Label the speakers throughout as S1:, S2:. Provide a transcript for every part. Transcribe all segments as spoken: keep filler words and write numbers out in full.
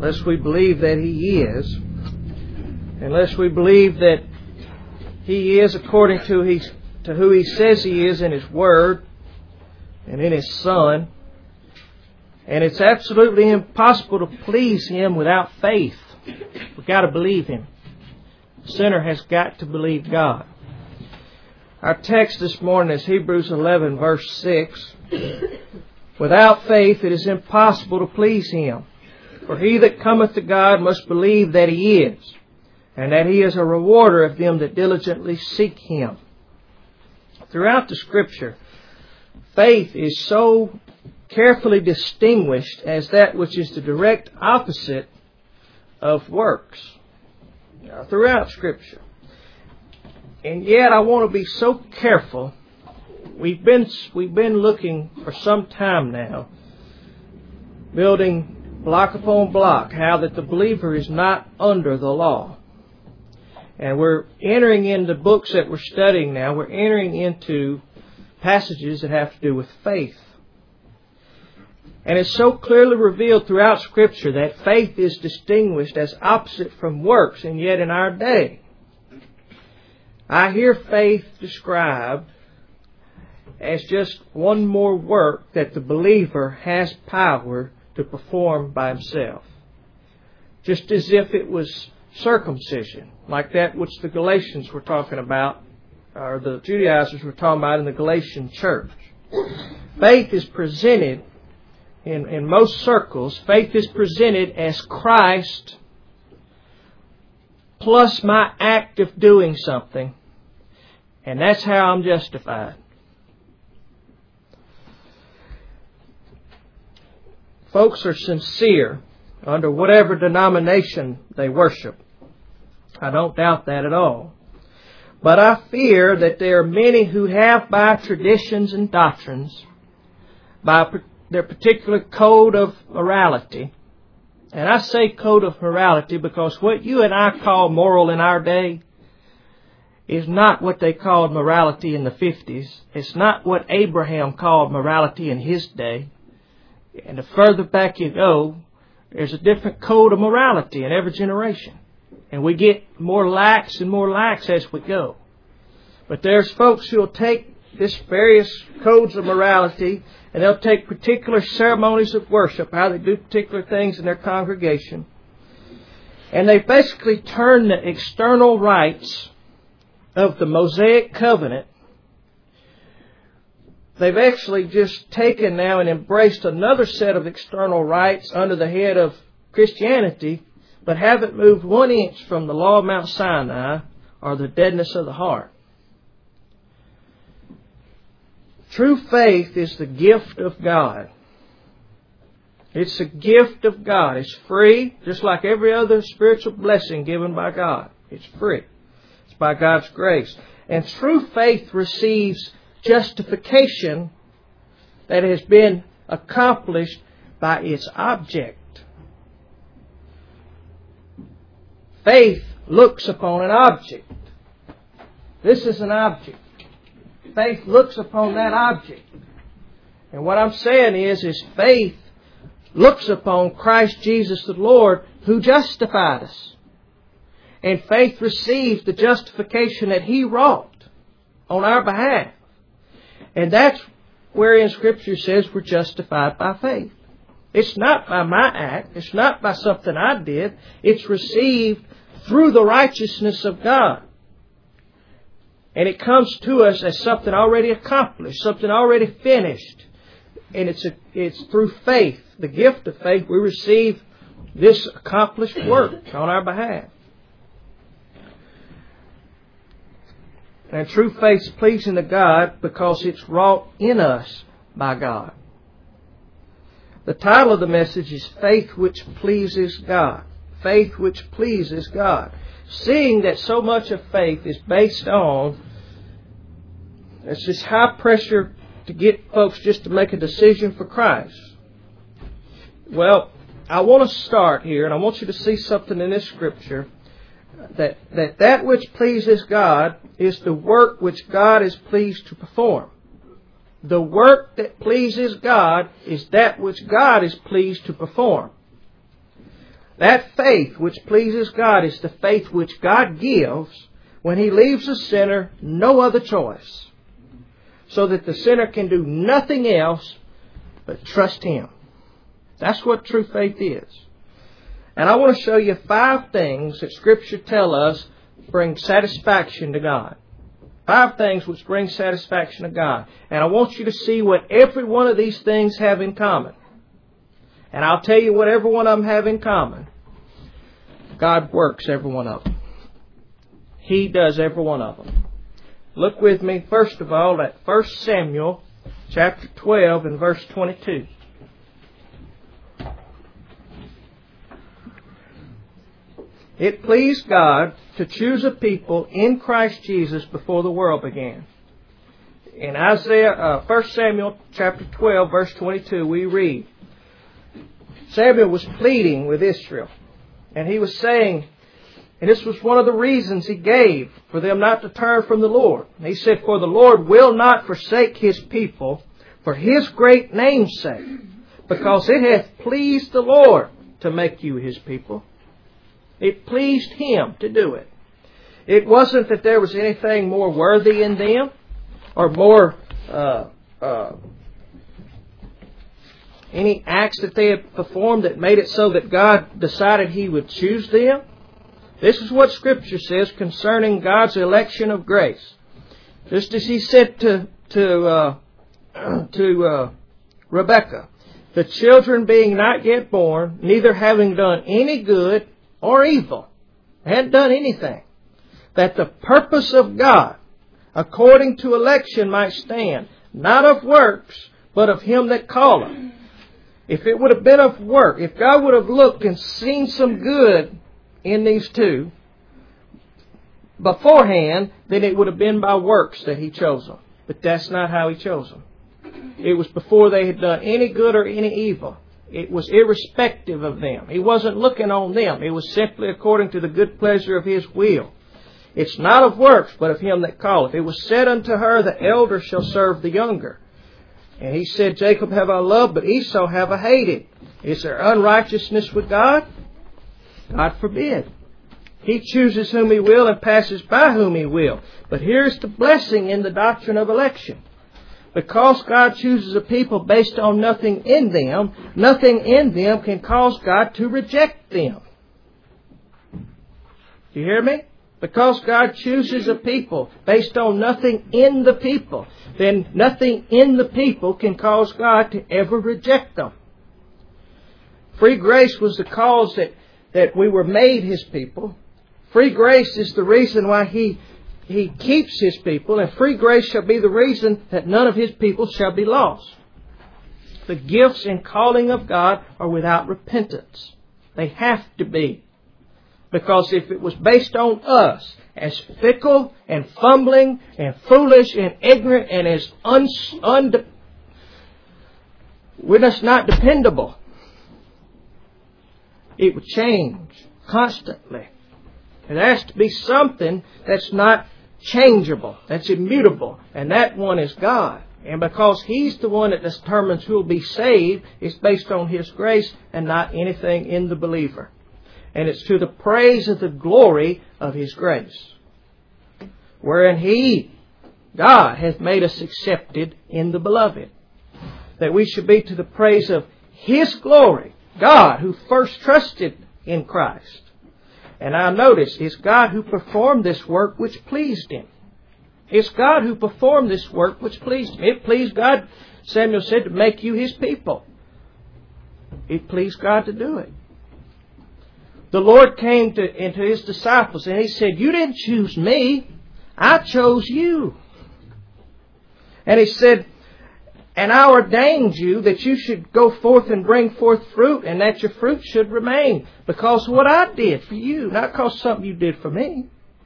S1: unless we believe that He is, unless we believe that He is according to, he, to who He says He is in His Word and in His Son. And it's absolutely impossible to please Him without faith. We've got to believe Him. The sinner has got to believe God. Our text this morning is Hebrews eleven, verse six. Without faith it is impossible to please Him. For he that cometh to God must believe that He is, and that He is a rewarder of them that diligently seek Him. Throughout the Scripture, faith is so carefully distinguished as that which is the direct opposite of works. Now, throughout Scripture. And yet I want to be so careful. We've been, we've been looking for some time now, building block upon block, how that the believer is not under the law. And we're entering into books that we're studying now. We're entering into passages that have to do with faith. And it's so clearly revealed throughout Scripture that faith is distinguished as opposite from works. And yet in our day, I hear faith described as just one more work that the believer has power to perform by himself. Just as if it was circumcision, like that which the Galatians were talking about, or the Judaizers were talking about in the Galatian church. Faith is presented In, in most circles, faith is presented as Christ plus my act of doing something, and that's how I'm justified. Folks are sincere under whatever denomination they worship. I don't doubt that at all. But I fear that there are many who have, by traditions and doctrines, by their particular code of morality. And I say code of morality because what you and I call moral in our day is not what they called morality in the fifties. It's not what Abraham called morality in his day. And the further back you go, there's a different code of morality in every generation. And we get more lax and more lax as we go. But there's folks who will take this various codes of morality, and they'll take particular ceremonies of worship, how they do particular things in their congregation. And they basically turn the external rites of the Mosaic covenant. They've actually just taken now and embraced another set of external rites under the head of Christianity, but haven't moved one inch from the law of Mount Sinai or the deadness of the heart. True faith is the gift of God. It's a gift of God. It's free, just like every other spiritual blessing given by God. It's free. It's by God's grace. And true faith receives justification that has been accomplished by its object. Faith looks upon an object. This is an object. Faith looks upon that object. And what I'm saying is, is faith looks upon Christ Jesus the Lord who justified us. And faith receives the justification that He wrought on our behalf. And that's wherein Scripture says we're justified by faith. It's not by my act. It's not by something I did. It's received through the righteousness of God. And it comes to us as something already accomplished, something already finished. And it's a, it's through faith, the gift of faith, we receive this accomplished work on our behalf. And true faith is pleasing to God because it's wrought in us by God. The title of the message is Faith Which Pleases God. Faith which pleases God. Seeing that so much of faith is based on, it's this high pressure to get folks just to make a decision for Christ. Well, I want to start here, and I want you to see something in this Scripture, that that, that which pleases God is the work which God is pleased to perform. The work that pleases God is that which God is pleased to perform. That faith which pleases God is the faith which God gives when He leaves the sinner no other choice, so that the sinner can do nothing else but trust Him. That's what true faith is. And I want to show you five things that Scripture tell us bring satisfaction to God. Five things which bring satisfaction to God. And I want you to see what every one of these things have in common. And I'll tell you what every one of them have in common. God works every one of them. He does every one of them. Look with me, first of all, at First Samuel chapter twelve and verse twenty-two. It pleased God to choose a people in Christ Jesus before the world began. In Isaiah, uh, First Samuel chapter twelve, verse twenty-two, we read, Samuel was pleading with Israel, and he was saying, and this was one of the reasons he gave for them not to turn from the Lord. And he said, for the Lord will not forsake His people for His great name's sake, because it hath pleased the Lord to make you His people. It pleased Him to do it. It wasn't that there was anything more worthy in them or more uh, uh, any acts that they had performed that made it so that God decided He would choose them. This is what Scripture says concerning God's election of grace. Just as He said to to uh, to uh, Rebekah, the children being not yet born, neither having done any good or evil, hadn't done anything, that the purpose of God, according to election, might stand, not of works, but of Him that calleth. If it would have been of work, if God would have looked and seen some good in these two beforehand, then it would have been by works that He chose them. But that's not how He chose them. It was before they had done any good or any evil. It was irrespective of them. He wasn't looking on them. It was simply according to the good pleasure of His will. It's not of works, but of Him that calleth. It was said unto her, the elder shall serve the younger. And He said, Jacob have I loved, but Esau have I hated. Is there unrighteousness with God? God forbid. He chooses whom He will and passes by whom He will. But here's the blessing in the doctrine of election. Because God chooses a people based on nothing in them, nothing in them can cause God to reject them. Do you hear me? Because God chooses a people based on nothing in the people, then nothing in the people can cause God to ever reject them. Free grace was the cause that, that we were made His people. Free grace is the reason why He He keeps His people, and free grace shall be the reason that none of His people shall be lost. The gifts and calling of God are without repentance. They have to be. Because if it was based on us as fickle and fumbling and foolish and ignorant and as un, un, we're just not dependable, it would change constantly. There has to be something that's not changeable, that's immutable, and that one is God. And because He's the one that determines who will be saved, it's based on His grace and not anything in the believer. And it's to the praise of the glory of His grace, wherein He, God, hath made us accepted in the Beloved, that we should be to the praise of His glory, God who first trusted in Christ. And now notice, it's God who performed this work which pleased Him. It's God who performed this work which pleased Him. It pleased God, Samuel said, to make you His people. It pleased God to do it. The Lord came to, into His disciples and He said, you didn't choose me, I chose you. And He said, and I ordained you that you should go forth and bring forth fruit, and that your fruit should remain, because of what I did for you, not because something you did for me.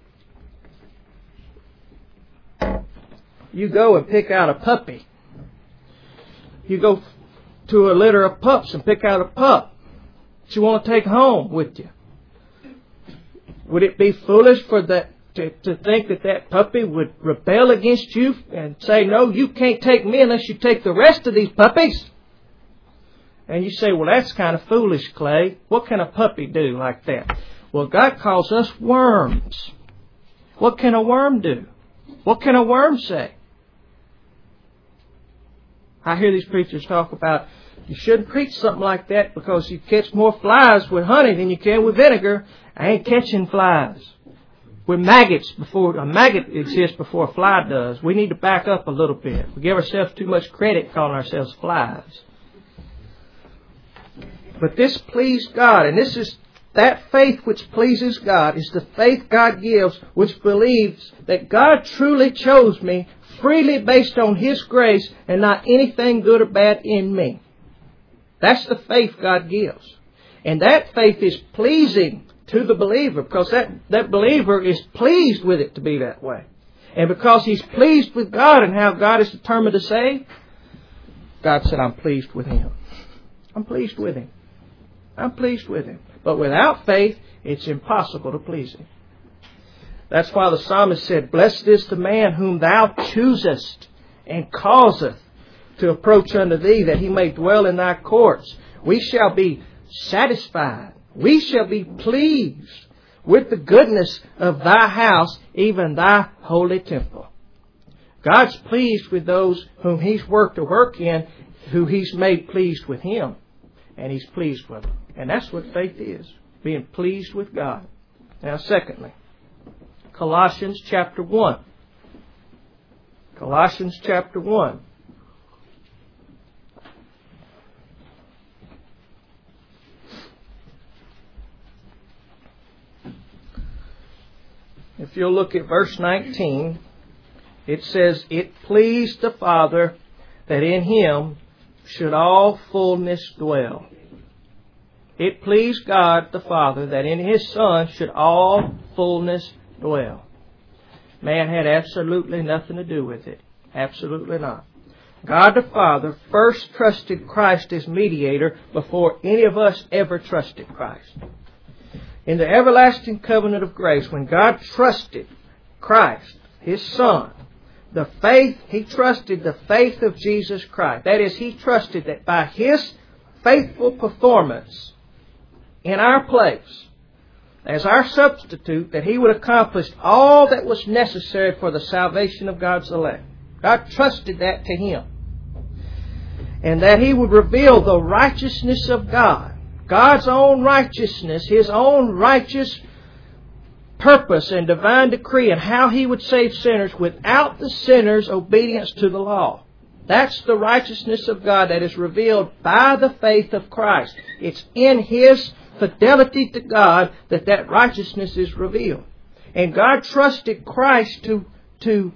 S1: You go and pick out a puppy. You go to a litter of pups and pick out a pup that you want to take home with you. Would it be foolish for that to, to think that that puppy would rebel against you and say, no, you can't take me unless you take the rest of these puppies? And you say, well, that's kind of foolish, Clay. What can a puppy do like that? Well, God calls us worms. What can a worm do? What can a worm say? I hear these preachers talk about you shouldn't preach something like that because you catch more flies with honey than you can with vinegar. I ain't catching flies. We're maggots before a maggot exists before a fly does. We need to back up a little bit. We give ourselves too much credit calling ourselves flies. But this pleased God, and this is that faith which pleases God is the faith God gives, which believes that God truly chose me freely based on His grace and not anything good or bad in me. That's the faith God gives. And that faith is pleasing to the believer because that, that believer is pleased with it to be that way. And because he's pleased with God and how God is determined to save, God said, I'm pleased with him. I'm pleased with him. I'm pleased with him. But without faith, it's impossible to please him. That's why the psalmist said, blessed is the man whom thou choosest and causeth to approach unto thee, that he may dwell in thy courts. We shall be satisfied. We shall be pleased with the goodness of thy house, even thy holy temple. God's pleased with those whom He's worked a work in, who He's made pleased with Him. And He's pleased with them. And that's what faith is, being pleased with God. Now, secondly, Colossians chapter one. Colossians chapter one. If you'll look at verse nineteen, it says, it pleased the Father that in Him should all fullness dwell. It pleased God the Father that in His Son should all fullness dwell. Man had absolutely nothing to do with it. Absolutely not. God the Father first trusted Christ as mediator before any of us ever trusted Christ. In the everlasting covenant of grace, when God trusted Christ, His Son, the faith, He trusted the faith of Jesus Christ. That is, He trusted that by His faithful performance in our place, as our substitute, that He would accomplish all that was necessary for the salvation of God's elect. God trusted that to Him. And that He would reveal the righteousness of God. God's own righteousness, His own righteous purpose and divine decree, and how He would save sinners without the sinner's obedience to the law. That's the righteousness of God that is revealed by the faith of Christ. It's in His fidelity to God that that righteousness is revealed. And God trusted Christ to, to,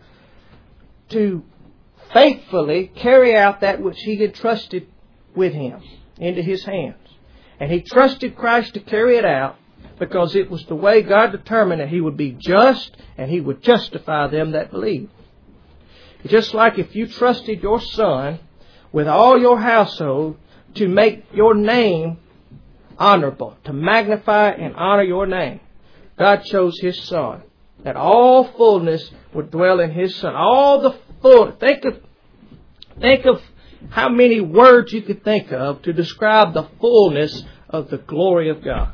S1: to faithfully carry out that which He had trusted with Him into His hands. And He trusted Christ to carry it out because it was the way God determined that He would be just and He would justify them that believe. Just like if you trusted your son with all your household to make your name honorable, to magnify and honor your name, God chose His Son, that all fullness would dwell in His Son. All the full. Think of, think of how many words you could think of to describe the fullness of the glory of God.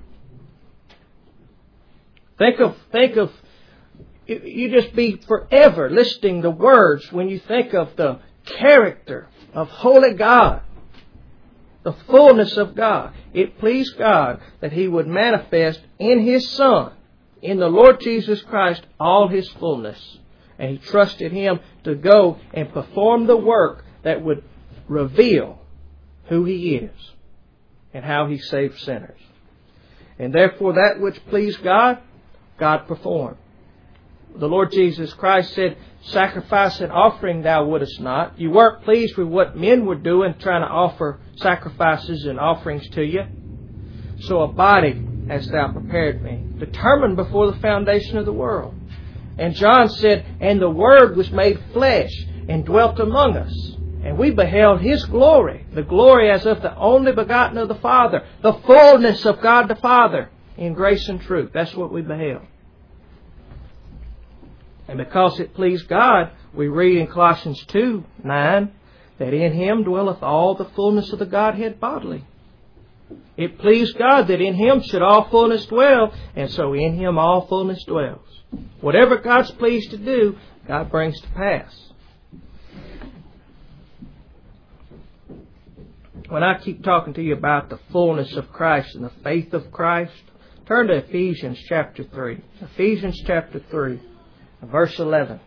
S1: Think of, think of, you just be forever listing the words when you think of the character of holy God, the fullness of God. It pleased God that He would manifest in His Son, in the Lord Jesus Christ, all His fullness. And He trusted Him to go and perform the work that would reveal who He is and how He saved sinners. And therefore that which pleased God, God performed. The Lord Jesus Christ said, sacrifice and offering thou wouldest not. You weren't pleased with what men were doing, trying to offer sacrifices and offerings to you. So a body hast thou prepared me, determined before the foundation of the world. And John said, and the Word was made flesh and dwelt among us. And we beheld His glory, the glory as of the only begotten of the Father, the fullness of God the Father in grace and truth. That's what we beheld. And because it pleased God, we read in Colossians two nine that in Him dwelleth all the fullness of the Godhead bodily. It pleased God that in Him should all fullness dwell, and so in Him all fullness dwells. Whatever God's pleased to do, God brings to pass. When I keep talking to you about the fullness of Christ and the faith of Christ, turn to Ephesians chapter three. Ephesians chapter three, verse eleven.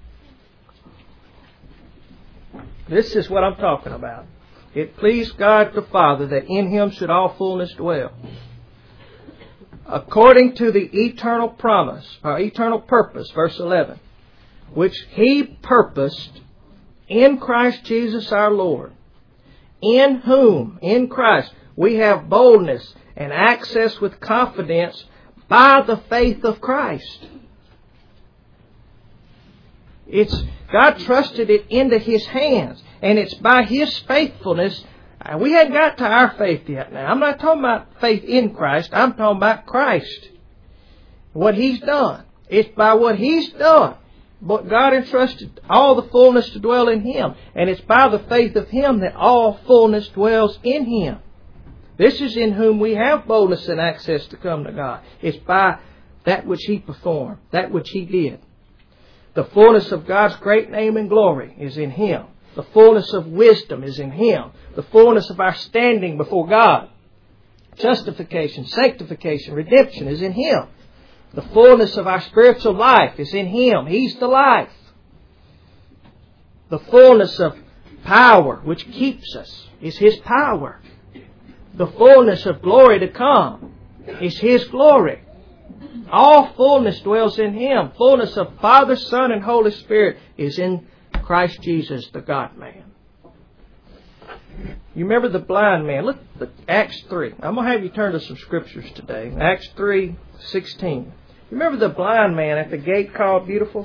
S1: This is what I'm talking about. It pleased God the Father that in Him should all fullness dwell, according to the eternal promise, or eternal purpose, verse eleven, which He purposed in Christ Jesus our Lord, in whom, in Christ, we have boldness and access with confidence by the faith of Christ. It's God trusted it into His hands, and it's by His faithfulness. We hadn't got to our faith yet now. I'm not talking about faith in Christ. I'm talking about Christ. What He's done. It's by what He's done. But God entrusted all the fullness to dwell in Him. And it's by the faith of Him that all fullness dwells in Him. This is in whom we have boldness and access to come to God. It's by that which He performed, that which He did. The fullness of God's great name and glory is in Him. The fullness of wisdom is in Him. The fullness of our standing before God, justification, sanctification, redemption is in Him. The fullness of our spiritual life is in Him. He's the life. The fullness of power, which keeps us, is His power. The fullness of glory to come is His glory. All fullness dwells in Him. Fullness of Father, Son, and Holy Spirit is in Christ Jesus, the God-man. You remember the blind man? Look at Acts three. I'm going to have you turn to some scriptures today. Acts three sixteen. You remember the blind man at the gate called Beautiful?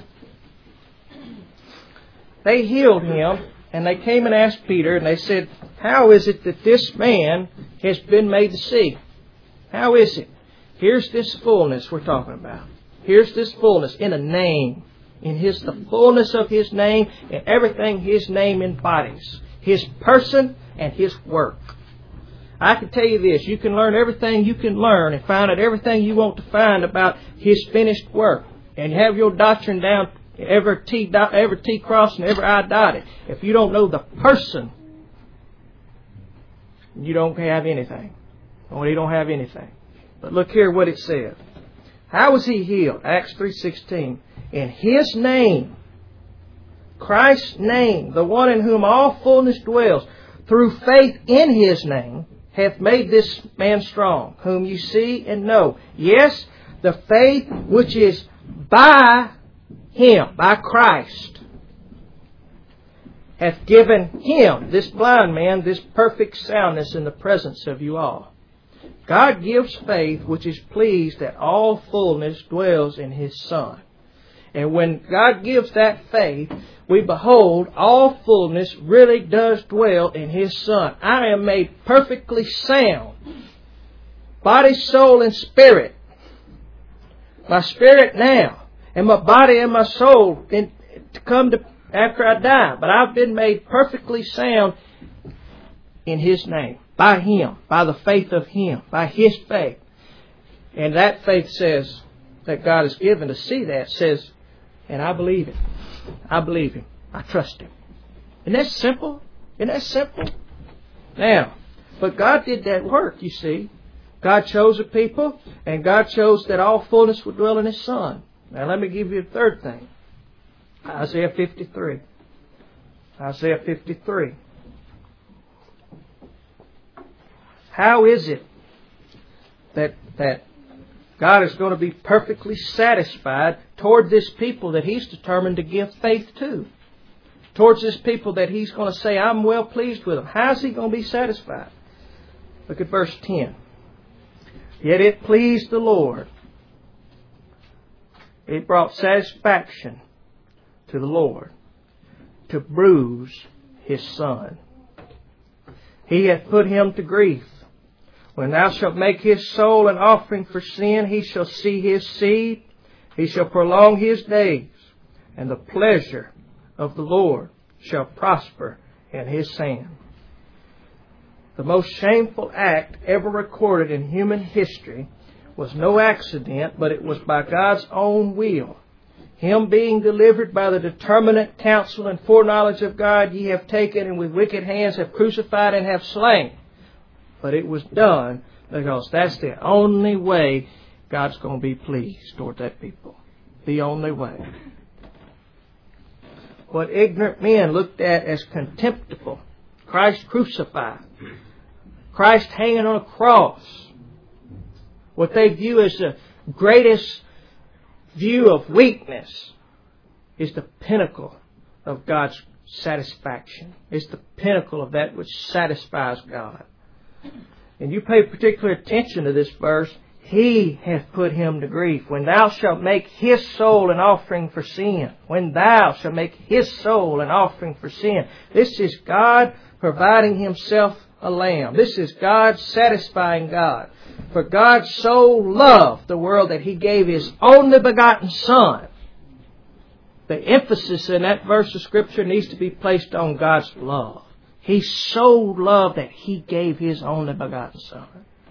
S1: They healed him, and they came and asked Peter, and they said, how is it that this man has been made to see? How is it? Here's this fullness we're talking about. Here's this fullness in a name. In His the fullness of His name and everything His name embodies. His person and His work. I can tell you this. You can learn everything you can learn and find out everything you want to find about His finished work. And have your doctrine down, every T, every T crossed and every I dotted. If you don't know the person, you don't have anything. Or you don't have anything. But look here what it says. How was he healed? Acts three sixteen. In His name, Christ's name, the one in whom all fullness dwells, through faith in His name, hath made this man strong, whom you see and know. Yes, the faith which is by Him, by Christ, hath given him, this blind man, this perfect soundness in the presence of you all. God gives faith which is pleased that all fullness dwells in His Son. And when God gives that faith, we behold all fullness really does dwell in His Son. I am made perfectly sound, body, soul, and spirit. My spirit now, and my body and my soul in, to come to after I die. But I've been made perfectly sound in His name, by Him, by the faith of Him, by His faith. And that faith says, that God has given to see that, says, and I believe it. I believe Him. I trust Him. Isn't that simple? Isn't that simple? Now, but God did that work, you see. God chose a people, and God chose that all fullness would dwell in His Son. Now let me give you a third thing. Isaiah fifty-three. Isaiah fifty-three. How is it that that God is going to be perfectly satisfied toward this people that He's determined to give faith to? Towards this people that He's going to say, I'm well pleased with them. How's He going to be satisfied? Look at verse ten. Yet it pleased the Lord. It brought satisfaction to the Lord to bruise His Son. He hath put Him to grief. When thou shalt make His soul an offering for sin, He shall see His seed. He shall prolong His days. And the pleasure of the Lord shall prosper in His hand. The most shameful act ever recorded in human history was no accident, but it was by God's own will. Him being delivered by the determinate counsel and foreknowledge of God, ye have taken and with wicked hands have crucified and have slain. But it was done because that's the only way God's going to be pleased toward that people. The only way. What ignorant men looked at as contemptible, Christ crucified, Christ hanging on a cross, what they view as the greatest view of weakness, is the pinnacle of God's satisfaction. It's the pinnacle of that which satisfies God. And you pay particular attention to this verse. He hath put him to grief. When thou shalt make his soul an offering for sin. When thou shalt make his soul an offering for sin. This is God providing Himself a lamb. This is God satisfying God. For God so loved the world that He gave His only begotten Son. The emphasis in that verse of Scripture needs to be placed on God's love. He so loved that He gave His only begotten Son.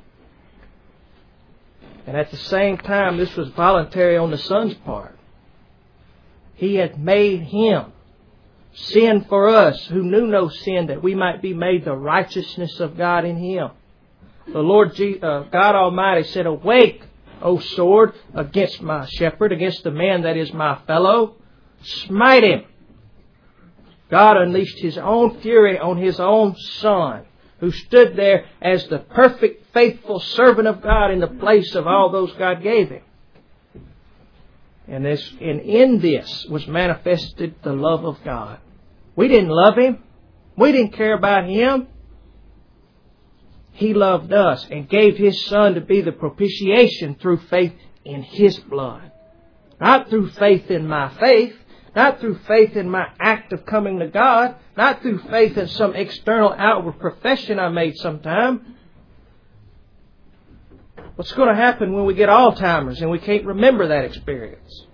S1: And at the same time, this was voluntary on the Son's part. He had made Him sin for us who knew no sin, that we might be made the righteousness of God in Him. The Lord Jesus, uh, God Almighty said, awake, O sword, against my shepherd, against the man that is my fellow. Smite him. God unleashed His own fury on His own Son, who stood there as the perfect, faithful servant of God in the place of all those God gave Him. And, this, and in this was manifested the love of God. We didn't love Him. We didn't care about Him. He loved us and gave His Son to be the propitiation through faith in His blood. Not through faith in my faith. Not through faith in my act of coming to God. Not through faith in some external outward profession I made sometime. What's going to happen when we get Alzheimer's and we can't remember that experience?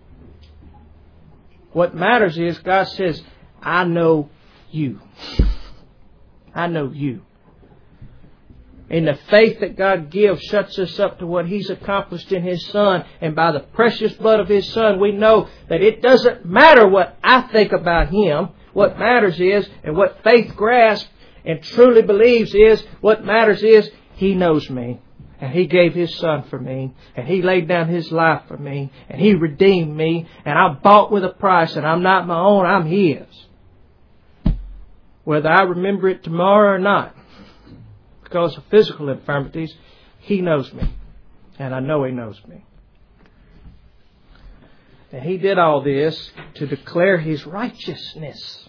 S1: What matters is God says, I know you. I know you. And the faith that God gives shuts us up to what He's accomplished in His Son. And by the precious blood of His Son, we know that it doesn't matter what I think about Him. What matters is, and what faith grasps and truly believes is, what matters is, He knows me. And He gave His Son for me. And He laid down His life for me. And He redeemed me. And I'm bought with a price. And I'm not my own, I'm His. Whether I remember it tomorrow or not, because of physical infirmities, He knows me. And I know He knows me. And He did all this to declare His righteousness.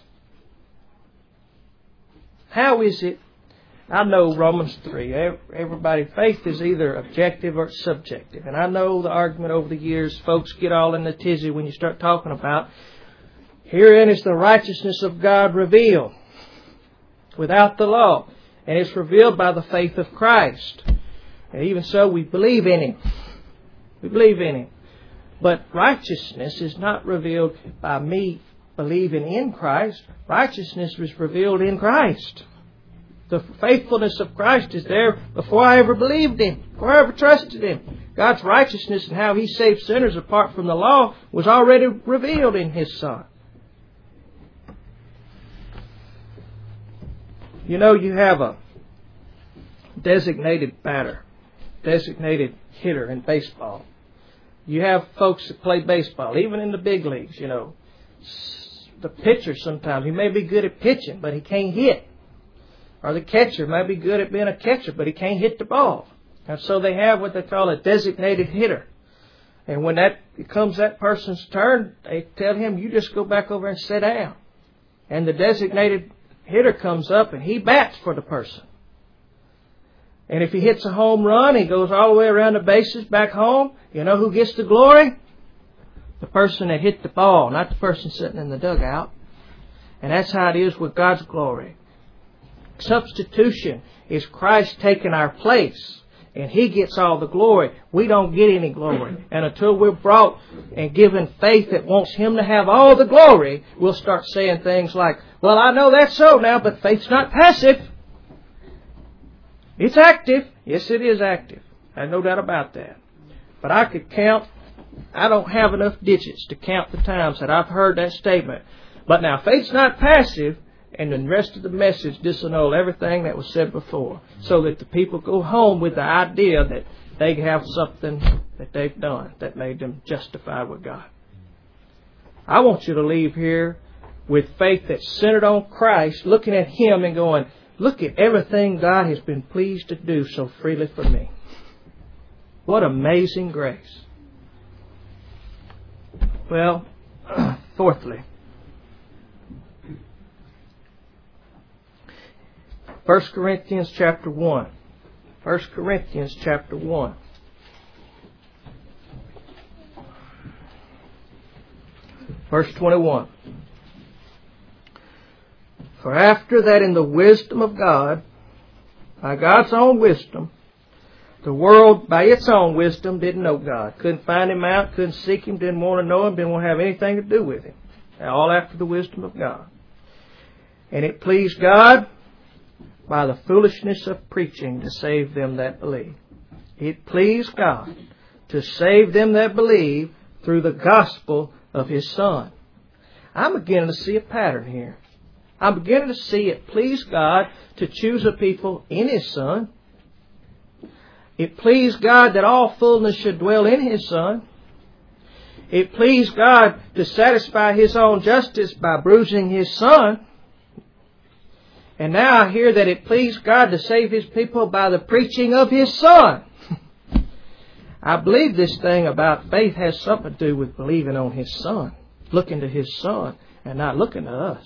S1: How is it? I know Romans three. Everybody, faith is either objective or subjective. And I know the argument over the years, folks get all in the tizzy when you start talking about, herein is the righteousness of God revealed without the law. And it's revealed by the faith of Christ. And even so, we believe in Him. We believe in Him. But righteousness is not revealed by me believing in Christ. Righteousness was revealed in Christ. The faithfulness of Christ is there before I ever believed Him, before I ever trusted Him. God's righteousness and how He saved sinners apart from the law was already revealed in His Son. You know, you have a designated batter, designated hitter in baseball. You have folks that play baseball, even in the big leagues, you know. The pitcher sometimes, he may be good at pitching, but he can't hit. Or the catcher may be good at being a catcher, but he can't hit the ball. And so they have what they call a designated hitter. And when that becomes that person's turn, they tell him, you just go back over and sit down. And the designated hitter comes up and he bats for the person. And if he hits a home run, he goes all the way around the bases back home. You know who gets the glory? The person that hit the ball, not the person sitting in the dugout. And that's how it is with God's glory. Substitution is Christ taking our place. and He gets all the glory. We don't get any glory. And until we're brought and given faith that wants Him to have all the glory, we'll start saying things like, well, I know that's so now, but faith's not passive. It's active. Yes, it is active. I have no doubt about that. But I could count, I don't have enough digits to count the times that I've heard that statement. But now faith's not passive, and the rest of the message disannul everything that was said before, so that the people go home with the idea that they have something that they've done that made them justified with God. I want you to leave here with faith that's centered on Christ, looking at Him and going, look at everything God has been pleased to do so freely for me. What amazing grace. Well, fourthly, First Corinthians chapter one. First Corinthians chapter one. Verse twenty-one. For after that in the wisdom of God, by God's own wisdom, the world by its own wisdom didn't know God. Couldn't find Him out, couldn't seek Him, didn't want to know Him, didn't want to have anything to do with Him. All after the wisdom of God. And it pleased God by the foolishness of preaching to save them that believe. It pleased God to save them that believe through the gospel of His Son. I'm beginning to see a pattern here. I'm beginning to see it please God to choose a people in His Son. It pleased God that all fullness should dwell in His Son. It pleased God to satisfy His own justice by bruising His Son. And now I hear that it pleased God to save His people by the preaching of His Son. I believe this thing about faith has something to do with believing on His Son. Looking to His Son and not looking to us.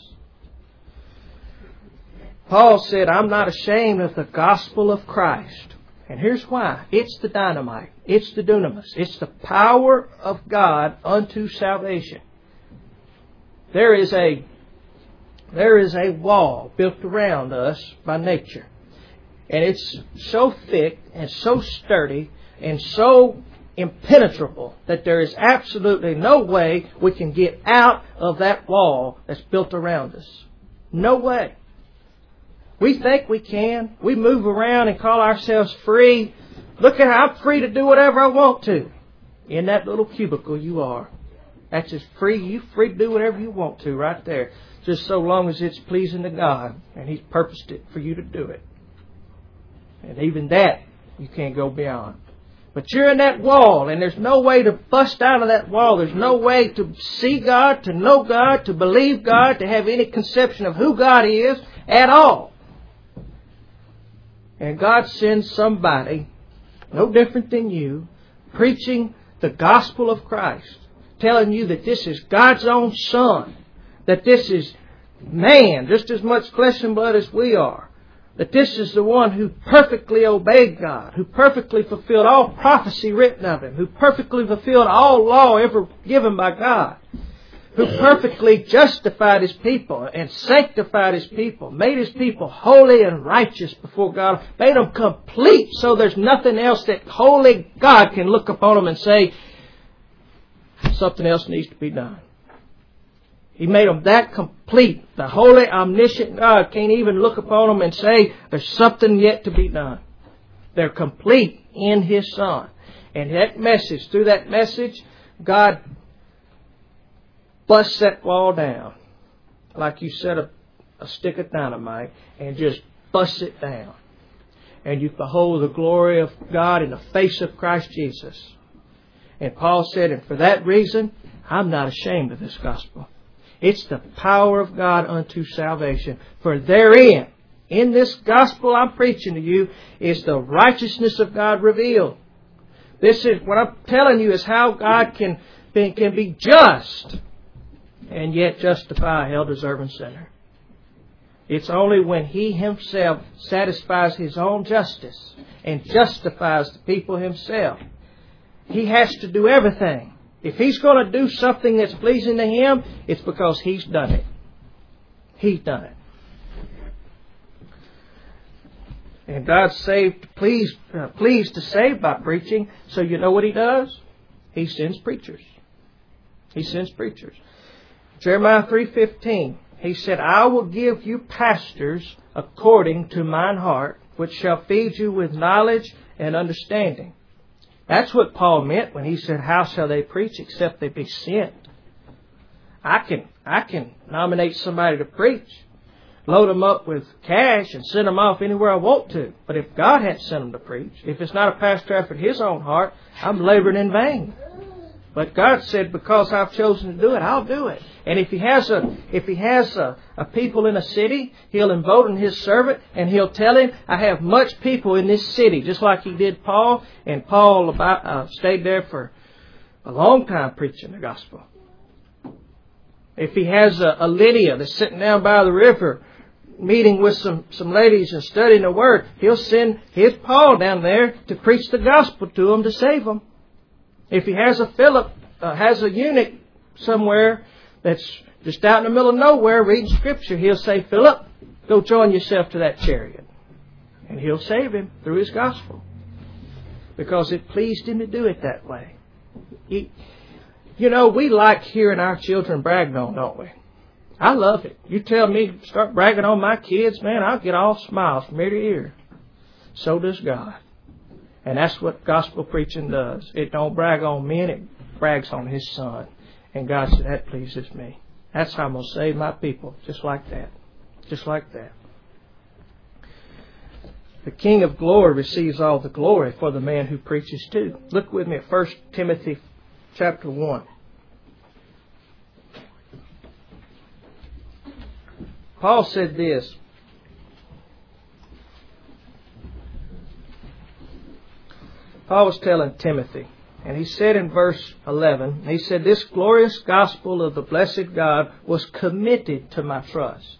S1: Paul said, I'm not ashamed of the gospel of Christ. And here's why. It's the dynamite. It's the dunamis. It's the power of God unto salvation. There is a There is a wall built around us by nature. And it's so thick and so sturdy and so impenetrable that there is absolutely no way we can get out of that wall that's built around us. No way. We think we can. We move around and call ourselves free. Look at how I'm free to do whatever I want to. In that little cubicle you are. That's as free. You're free to do whatever you want to right there. Just so long as it's pleasing to God. And He's purposed it for you to do it. And even that you can't go beyond. But you're in that wall and there's no way to bust out of that wall. There's no way to see God, to know God, to believe God, to have any conception of who God is at all. And God sends somebody, no different than you, preaching the gospel of Christ. Telling you that this is God's own Son. That this is man, just as much flesh and blood as we are. That this is the one who perfectly obeyed God. Who perfectly fulfilled all prophecy written of Him. Who perfectly fulfilled all law ever given by God. Who perfectly justified His people and sanctified His people. Made His people holy and righteous before God. Made them complete so there's nothing else that holy God can look upon them and say, something else needs to be done. He made them that complete. The holy, omniscient God can't even look upon them and say, there's something yet to be done. They're complete in His Son. And that message, through that message, God busts that wall down. Like you set a, a stick of dynamite and just busts it down. And you behold the glory of God in the face of Christ Jesus. And Paul said, and for that reason, I'm not ashamed of this gospel. It's the power of God unto salvation. For therein, in this gospel I'm preaching to you, is the righteousness of God revealed. This is what I'm telling you is how God can, can be just and yet justify a hell-deserving sinner. It's only when He Himself satisfies His own justice and justifies the people Himself. He has to do everything. If He's going to do something that's pleasing to Him, it's because He's done it. He's done it. And God's saved, pleased, uh, pleased to save by preaching. So you know what He does? He sends preachers. He sends preachers. Jeremiah three fifteen. He said, I will give you pastors according to mine heart, which shall feed you with knowledge and understanding. That's what Paul meant when he said, how shall they preach except they be sent? I can, I can nominate somebody to preach, load them up with cash and send them off anywhere I want to. But if God hadn't sent them to preach, if it's not a pastor after His own heart, I'm laboring in vain. But God said, because I've chosen to do it, I'll do it. And if He has a if He has a, a people in a city, He'll embolden His servant and He'll tell him, I have much people in this city, just like He did Paul. And Paul about, uh, stayed there for a long time preaching the gospel. If He has a, a Lydia that's sitting down by the river, meeting with some, some ladies and studying the Word, He'll send His Paul down there to preach the gospel to them to save them. If He has a Philip, uh, has a eunuch somewhere that's just out in the middle of nowhere reading Scripture, He'll say, Philip, go join yourself to that chariot. And He'll save him through His gospel. Because it pleased Him to do it that way. He, you know, we like hearing our children bragged on, don't we? I love it. You tell me, start bragging on my kids, man, I'll get all smiles from ear to ear. So does God. And that's what gospel preaching does. It don't brag on men, it brags on His Son. And God said, that pleases me. That's how I'm going to save my people. Just like that. Just like that. The King of glory receives all the glory for the man who preaches too. Look with me at First Timothy chapter one. Paul said this. Paul was telling Timothy, and he said in verse eleven, he said, this glorious gospel of the blessed God was committed to my trust.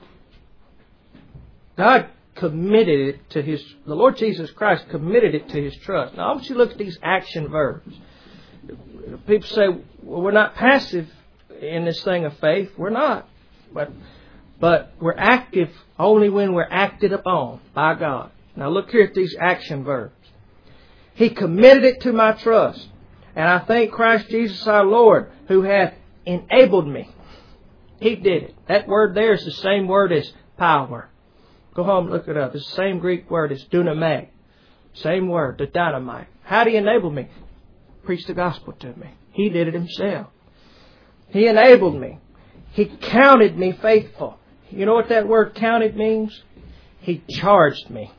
S1: God committed it to His, the Lord Jesus Christ committed it to His trust. Now I want you to look at these action verbs. People say, well, we're not passive in this thing of faith. We're not. But, but we're active only when we're acted upon by God. Now look here at these action verbs. He committed it to my trust. And I thank Christ Jesus our Lord, who hath enabled me. He did it. That word there is the same word as power. Go home and look it up. It's the same Greek word as dunamai. Same word, the dynamite. How did He enable me? Preach the gospel to me. He did it Himself. He enabled me. He counted me faithful. You know what that word counted means? He charged me.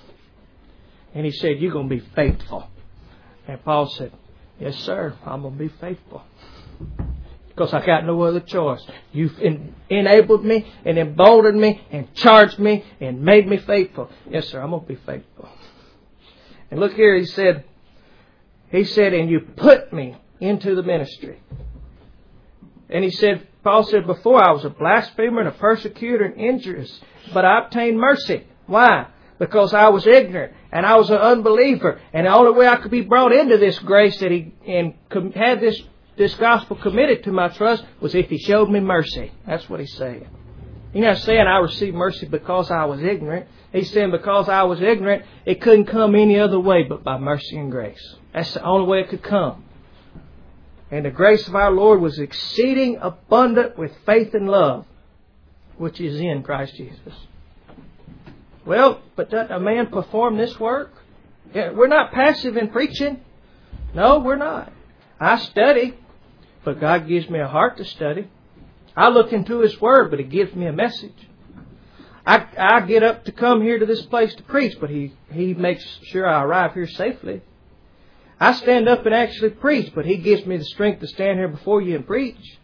S1: And He said, you're going to be faithful. And Paul said, yes, sir, I'm going to be faithful. Because I got no other choice. You've en- enabled me and emboldened me and charged me and made me faithful. Yes, sir, I'm going to be faithful. And look here, he said, he said, and you put me into the ministry. And he said, Paul said, before I was a blasphemer and a persecutor and injurious, but I obtained mercy. Why? Because I was ignorant and I was an unbeliever. And the only way I could be brought into this grace that He and had this, this gospel committed to my trust was if He showed me mercy. That's what He's saying. He's not saying I received mercy because I was ignorant. He's saying because I was ignorant, it couldn't come any other way but by mercy and grace. That's the only way it could come. And the grace of our Lord was exceeding abundant with faith and love, which is in Christ Jesus. Well, but doesn't a man perform this work? Yeah, we're not passive in preaching. No, we're not. I study, but God gives me a heart to study. I look into His Word, but He gives me a message. I, I get up to come here to this place to preach, but He, He makes sure I arrive here safely. I stand up and actually preach, but He gives me the strength to stand here before you and preach.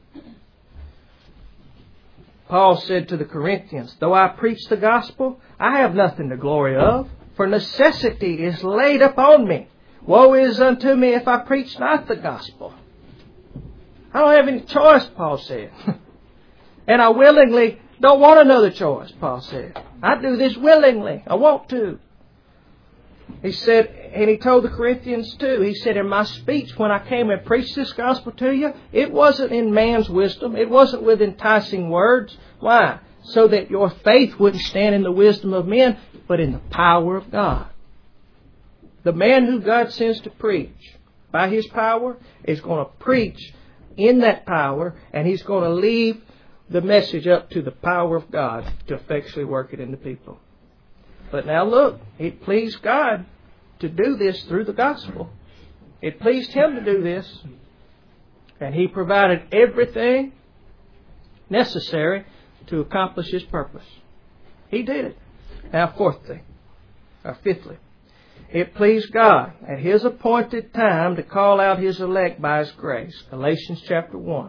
S1: Paul said to the Corinthians, though I preach the gospel, I have nothing to glory of, for necessity is laid upon me. Woe is unto me if I preach not the gospel. I don't have any choice, Paul said. And I willingly don't want another choice, Paul said. I do this willingly. I want to. He said, and he told the Corinthians too, he said, in my speech when I came and preached this gospel to you, it wasn't in man's wisdom. It wasn't with enticing words. Why? So that your faith wouldn't stand in the wisdom of men, but in the power of God. The man who God sends to preach by His power is going to preach in that power, and he's going to leave the message up to the power of God to effectually work it into people. But now look, it pleased God to do this through the gospel. It pleased Him to do this. And He provided everything necessary to accomplish His purpose. He did it. Now fourthly, or fifthly, it pleased God at His appointed time to call out His elect by His grace. Galatians chapter one.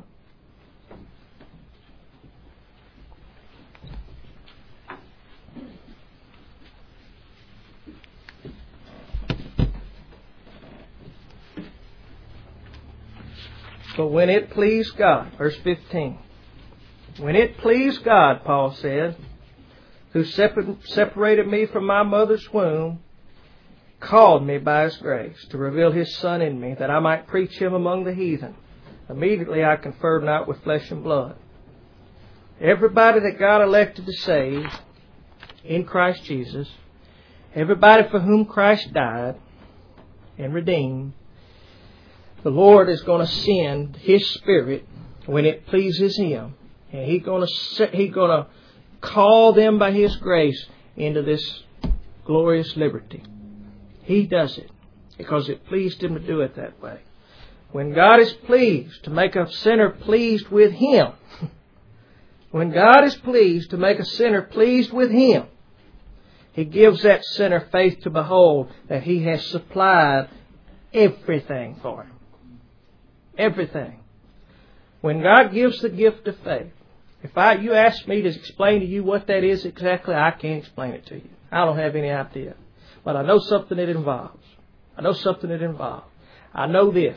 S1: But when it pleased God, verse fifteen, when it pleased God, Paul said, who separated me from my mother's womb, called me by His grace to reveal His Son in me, that I might preach Him among the heathen. Immediately I conferred not with flesh and blood. Everybody that God elected to save in Christ Jesus, everybody for whom Christ died and redeemed, the Lord is going to send His Spirit when it pleases Him. And He's going to, He's going to call them by His grace into this glorious liberty. He does it because it pleased Him to do it that way. When God is pleased to make a sinner pleased with Him, when God is pleased to make a sinner pleased with Him, He gives that sinner faith to behold that He has supplied everything for him. Everything. When God gives the gift of faith, if I you ask me to explain to you what that is exactly, I can't explain it to you. I don't have any idea. But I know something it involves. I know something it involves. I know this.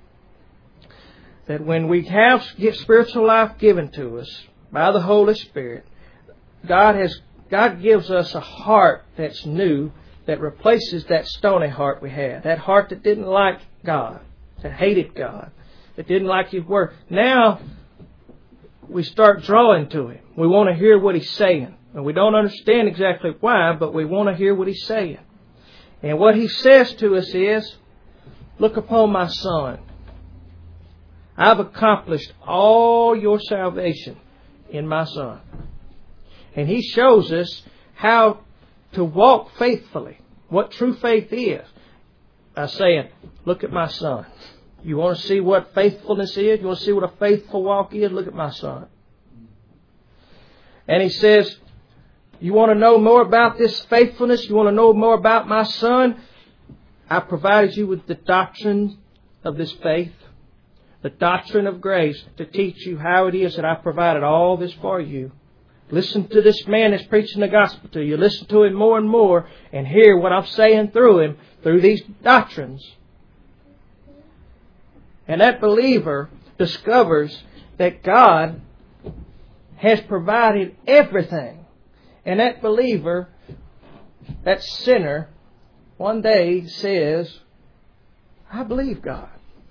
S1: That when we have spiritual life given to us by the Holy Spirit, God has God gives us a heart that's new, that replaces that stony heart we had. That heart that didn't like God, that hated God, that didn't like His Word. Now we start drawing to Him. We want to hear what He's saying. And we don't understand exactly why, but we want to hear what He's saying. And what He says to us is, look upon my Son. I've accomplished all your salvation in my Son. And He shows us how to walk faithfully, what true faith is, by saying, look at my Son. You want to see what faithfulness is? You want to see what a faithful walk is? Look at my Son. And He says, you want to know more about this faithfulness? You want to know more about my Son? I provided you with the doctrine of this faith, the doctrine of grace, to teach you how it is that I provided all this for you. Listen to this man that's preaching the gospel to you. Listen to him more and more and hear what I'm saying through him, through these doctrines. And that believer discovers that God has provided everything. And that believer, that sinner, one day says, I believe God.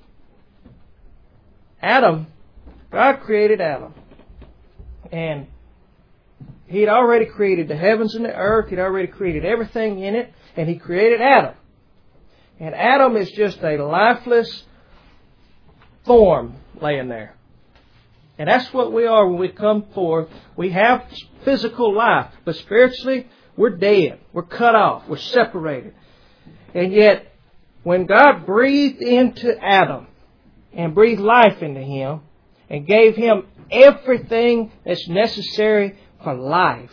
S1: Adam, God created Adam. And He'd already created the heavens and the earth. He'd already created everything in it. And He created Adam. And Adam is just a lifeless form laying there. And that's what we are when we come forth. We have physical life, but spiritually, we're dead. We're cut off. We're separated. And yet, when God breathed into Adam and breathed life into him and gave him everything that's necessary for life,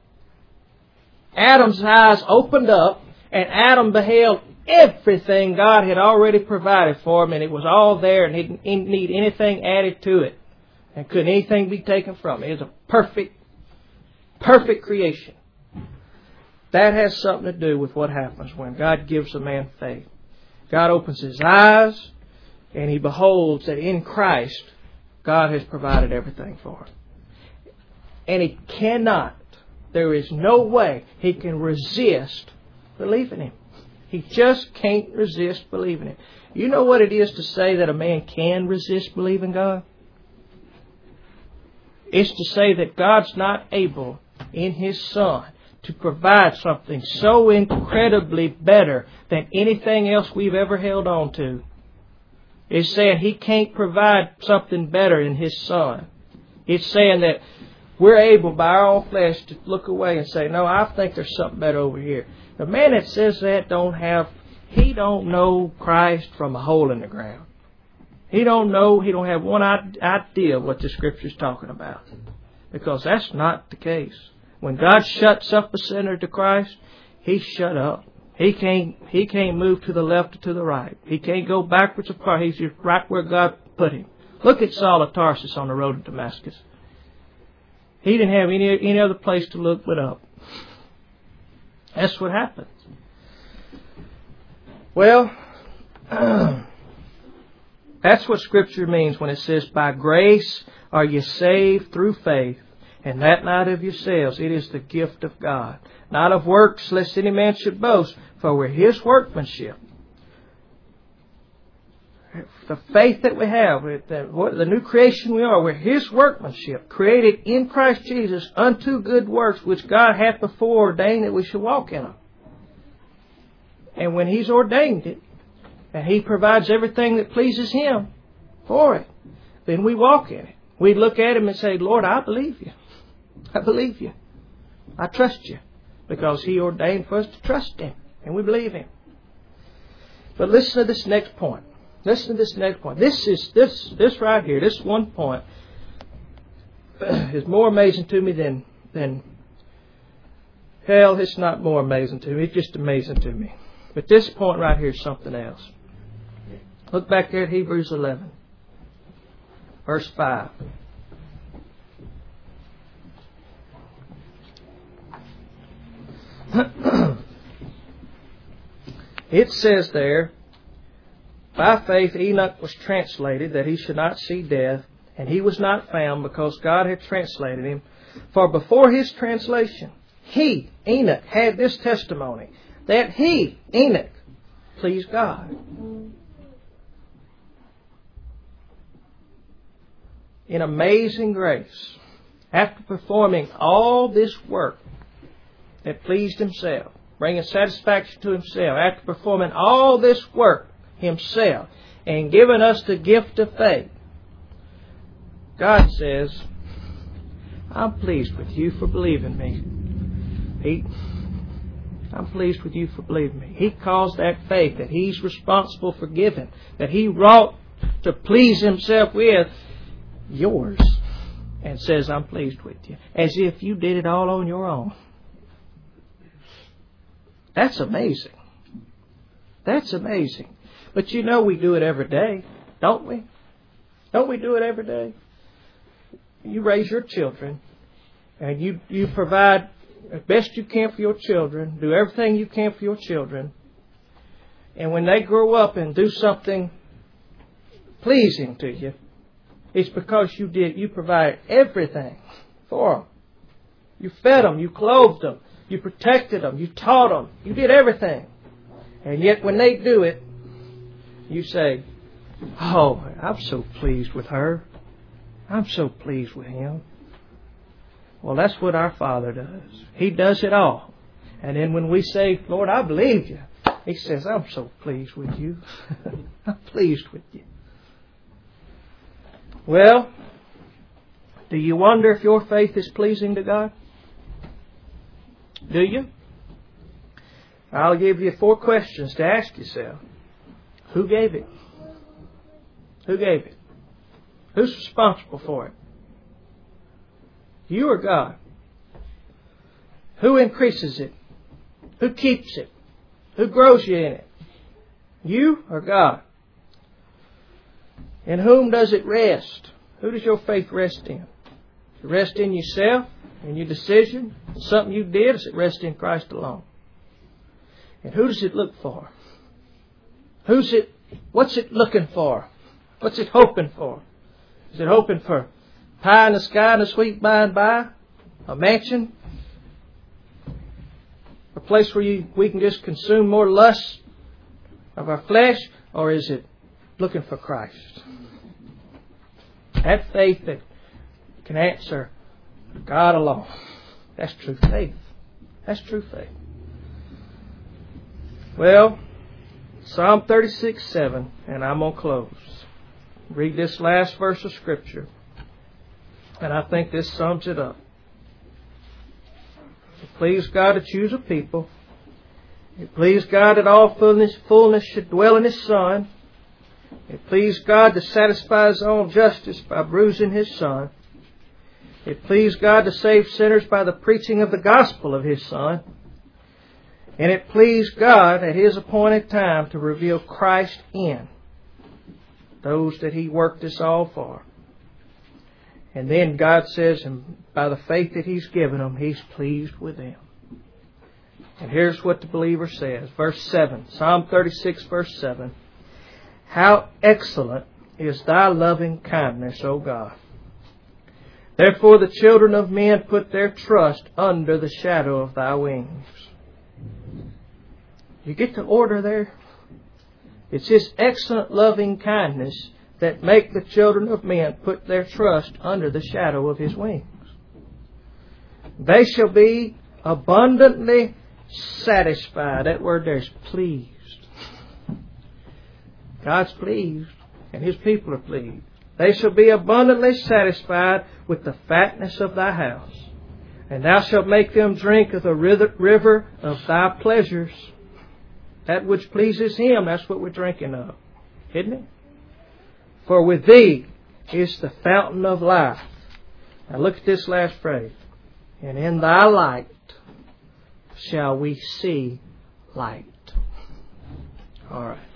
S1: Adam's eyes opened up and Adam beheld everything God had already provided for him, and it was all there, and he didn't need anything added to it. And couldn't anything be taken from it. It was a perfect, perfect creation. That has something to do with what happens when God gives a man faith. God opens his eyes and he beholds that in Christ, God has provided everything for him. And he cannot, there is no way he can resist believing Him. He just can't resist believing Him. You know what it is to say that a man can resist believing God? It's to say that God's not able in His Son to provide something so incredibly better than anything else we've ever held on to. It's saying He can't provide something better than His Son. It's saying that we're able by our own flesh to look away and say, no, I think there's something better over here. The man that says that don't have, he don't know Christ from a hole in the ground. He don't know, he don't have one idea what the Scripture's talking about. Because that's not the case. When God shuts up a sinner to Christ, He's shut up. He can't, he can't move to the left or to the right. He can't go backwards or forward. He's just right where God put him. Look at Saul of Tarsus on the road to Damascus. He didn't have any, any other place to look but up. That's what happens. Well, that's what Scripture means when it says, by grace are you saved through faith, and that not of yourselves. It is the gift of God. Not of works, lest any man should boast, for we're His workmanship. The faith that we have, the new creation we are, we're His workmanship, created in Christ Jesus unto good works, which God hath before ordained that we should walk in them. And when He's ordained it, and He provides everything that pleases Him for it, then we walk in it. We look at Him and say, Lord, I believe You. I believe You. I trust You. Because He ordained for us to trust Him. And we believe Him. But listen to this next point. Listen to this next point. This is this this right here, this one point is more amazing to me than than hell, it's not more amazing to me, it's just amazing to me. But this point right here is something else. Look back there at Hebrews eleven, verse five. It says there, by faith Enoch was translated that he should not see death, and he was not found because God had translated him. For before his translation, he, Enoch, had this testimony, that he, Enoch, pleased God. In amazing grace, after performing all this work that pleased Himself, bringing satisfaction to Himself, after performing all this work Himself, and giving us the gift of faith, God says, I'm pleased with you for believing me. He, I'm pleased with you for believing me. He calls that faith that He's responsible for giving, that He wrought to please Himself with, yours, and says, I'm pleased with you. As if you did it all on your own. That's amazing. That's amazing. But you know we do it every day, don't we? Don't we do it every day? You raise your children, and you, you provide as best you can for your children, do everything you can for your children, and when they grow up and do something pleasing to you, it's because you did, you provided everything for them. You fed them, you clothed them, you protected them, you taught them, you did everything. And yet when they do it, you say, oh, I'm so pleased with her. I'm so pleased with him. Well, that's what our Father does. He does it all. And then when we say, Lord, I believe You, He says, I'm so pleased with you. I'm pleased with you. Well, do you wonder if your faith is pleasing to God? Do you? I'll give you four questions to ask yourself. Who gave it? Who gave it? Who's responsible for it? You or God? Who increases it? Who keeps it? Who grows you in it? You or God? In whom does it rest? Who does your faith rest in? Does it rest in yourself, in your decision, in something you did? Or does it rest in Christ alone? And who does it look for? Who's it? What's it looking for? What's it hoping for? Is it hoping for pie in the sky and a sweet by and by? A mansion? A place where you, we can just consume more lust of our flesh? Or is it looking for Christ? That faith that can answer God alone. That's true faith. That's true faith. Well, Psalm thirty-six seven, and I'm going to close. Read this last verse of Scripture, and I think this sums it up. It pleased God to choose a people. It pleased God that all fullness, fullness should dwell in His Son. It pleased God to satisfy His own justice by bruising His Son. It pleased God to save sinners by the preaching of the gospel of His Son. And it pleased God at His appointed time to reveal Christ in those that He worked this all for. And then God says, and by the faith that He's given them, He's pleased with them. And here's what the believer says. Verse seven. Psalm thirty-six, verse seven. How excellent is Thy loving kindness, O God. Therefore the children of men put their trust under the shadow of Thy wings. You get the order there? It's His excellent loving kindness that make the children of men put their trust under the shadow of His wings. They shall be abundantly satisfied. That word there is pleased. God's pleased, and His people are pleased. They shall be abundantly satisfied with the fatness of Thy house. And Thou shalt make them drink of the river of Thy pleasures. That which pleases Him, that's what we're drinking of. Isn't it? For with Thee is the fountain of life. Now look at this last phrase. And in Thy light shall we see light. All right.